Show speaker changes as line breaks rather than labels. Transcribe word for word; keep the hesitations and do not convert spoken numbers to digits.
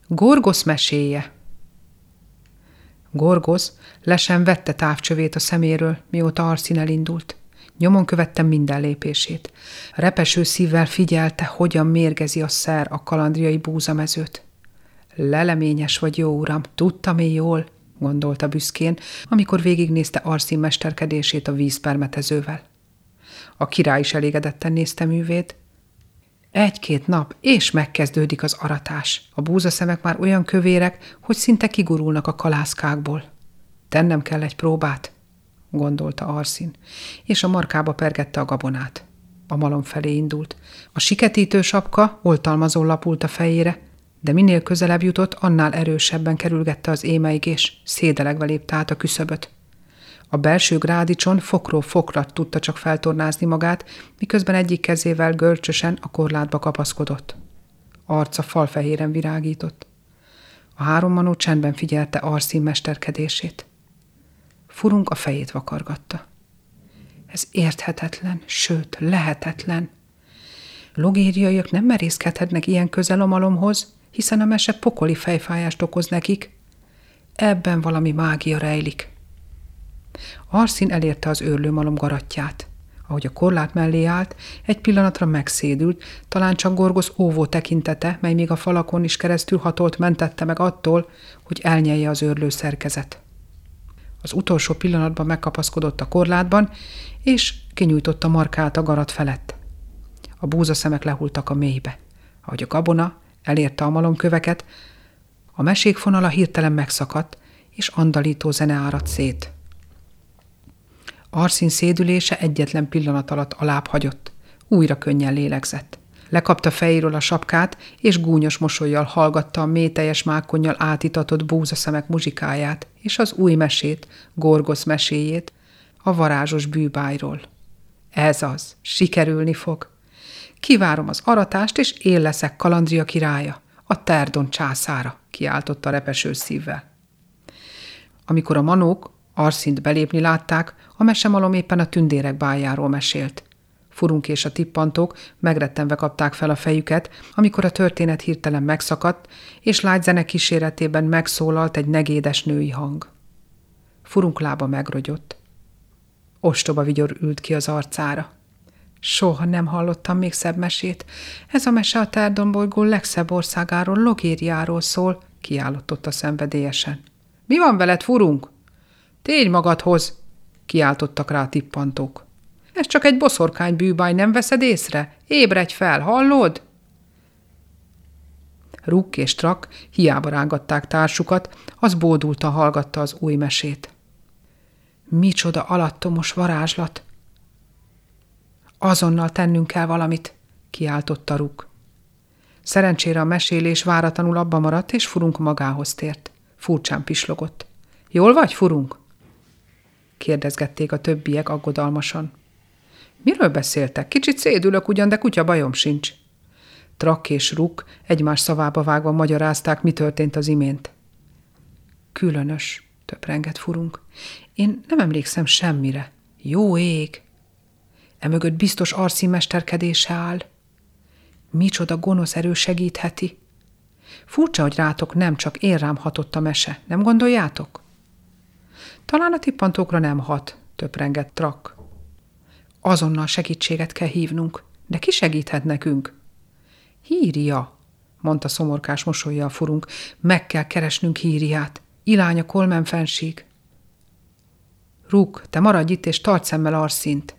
Gorgosz meséje. Gorgosz le sem vette távcsövét a szeméről, mióta Arszín elindult. Nyomon követtem minden lépését. Repeső szívvel figyelte, hogyan mérgezi a szer a kalandriai búzamezőt. Leleményes vagy, jó uram, tudtam én jól, gondolta büszkén, amikor végignézte Arszín mesterkedését a vízpermetezővel. A király is elégedetten nézte művét. Egy-két nap, és megkezdődik az aratás. A búzaszemek már olyan kövérek, hogy szinte kigurulnak a kalászkákból. Tennem kell egy próbát, gondolta Arszín, és a markába pergette a gabonát. A malom felé indult. A siketítő sapka oltalmazón lapult a fejére, de minél közelebb jutott, annál erősebben kerülgette az émeigés, szédelegve lépte át a küszöböt. A belső grádicson fokról fokra tudta csak feltornázni magát, miközben egyik kezével görcsösen a korlátba kapaszkodott. Arca falfehéren virágított. A három manó csendben figyelte Arszín mesterkedését. Furunk a fejét vakargatta. Ez érthetetlen, sőt, lehetetlen. Logériaiak nem merészkedhetnek ilyen közel a malomhoz, hiszen a mese pokoli fejfájást okoz nekik. Ebben valami mágia rejlik. Arszín elérte az őrlő malom garatját. Ahogy a korlát mellé állt, egy pillanatra megszédült, talán csak Gorgosz óvó tekintete, mely még a falakon is keresztül hatolt, mentette meg attól, hogy elnyelje az őrlő szerkezet. Az utolsó pillanatban megkapaszkodott a korlátban, és kinyújtotta markát a garat felett. A búzaszemek lehultak a mélybe. Ahogy a gabona elérte a malomköveket, a mesékfonala hirtelen megszakadt, és andalító zene áradt szét. Arszín szédülése egyetlen pillanat alatt alább hagyott. Újra könnyen lélegzett. Lekapta fejéről a sapkát, és gúnyos mosollyal hallgatta a mélyteljes mákonnyal átitatott búzaszemek muzsikáját, és az új mesét, Gorgosz meséjét, a varázsos bűbájról. Ez az, sikerülni fog. Kivárom az aratást, és én leszek Kalandria királya, a Terdon császára, kiáltotta repeső szívvel. Amikor a manók Arszínt belépni látták, a mesemalom éppen a tündérek bájáról mesélt. Furunk és a tippantók megrettenve kapták fel a fejüket, amikor a történet hirtelen megszakadt, és lágy zene kíséretében megszólalt egy negédes női hang. Furunk lába megrogyott. Ostoba vigyor ült ki az arcára. Soha nem hallottam még szebb mesét. Ez a mese a Terdon bolygó legszebb országáról, Logériáról szól, kiáltott szenvedélyesen. Mi van veled, Furunk? Térj magadhoz, kiáltottak rá a tippantók. Ez csak egy boszorkány bűbáj, nem veszed észre? Ébredj fel, hallod? Rukk és Trak hiába rángatták társukat, az bódultan hallgatta az új mesét. Micsoda alattomos varázslat! Azonnal tennünk kell valamit, kiáltotta Rukk. Szerencsére a mesélés váratlanul abba maradt, és Furunk magához tért. Furcsán pislogott. Jól vagy, Furunk? Kérdezgették a többiek aggodalmasan. Miről beszéltek? Kicsit szédülök ugyan, de kutya bajom sincs. Trak és Rukk egymás szavába vágva magyarázták, mi történt az imént. Különös, töprengett Furunk. Én nem emlékszem semmire. Jó ég! Emögött biztos Arszín mesterkedése áll. Micsoda gonosz erő segítheti. Furcsa, hogy rátok nem csak én rám hatott a mese, nem gondoljátok? Talán a tippantókra nem hat, töprengett Trak. Azonnal segítséget kell hívnunk, de ki segíthet nekünk? Híria, mondta szomorkás mosollyal Furunk, meg kell keresnünk Híriát. Ilány a Kolmen fenség. Rukk, te maradj itt és tarts szemmel Arszínt.